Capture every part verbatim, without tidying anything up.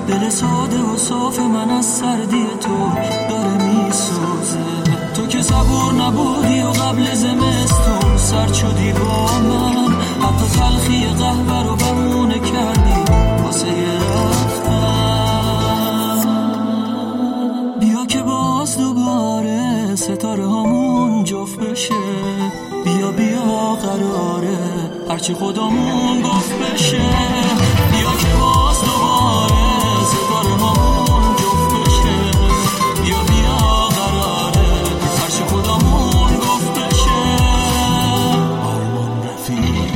دل ساده و صاف من از سردی تو داره میسوزه. تو که صبور نبودی و قبل زمستون سرد شدی با من، حتی تلخی قهوه رو بمونه کردی واسه رفتن. بیا که باز دوباره ستاره هامون جفت بشه، بیا بیا قراره هرچی خودمون گفت بشه. بیا که باز دوباره ستاره هامون جفت بشه، بیا بیا قراره هرچی خودمون گفت بشه. آرمان رفیق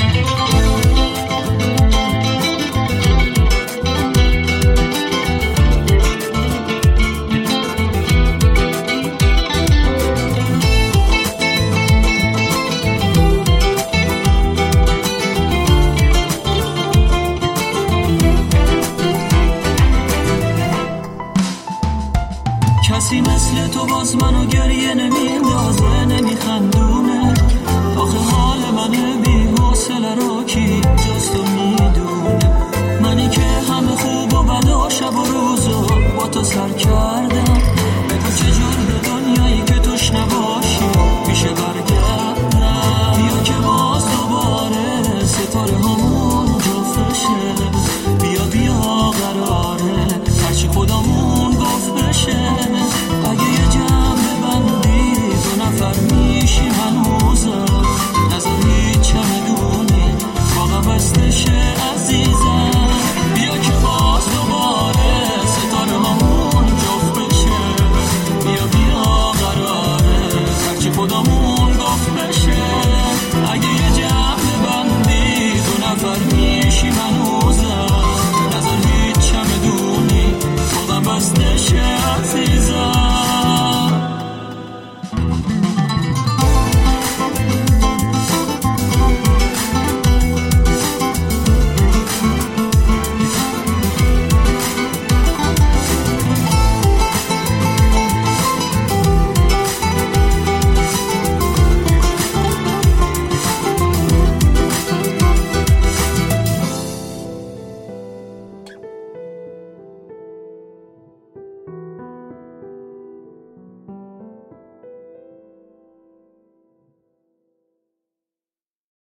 کسی مثل تو باز منو گریه نمیندازه نمیخندونه. آخه حال منه بی حوصله رو کی جز تو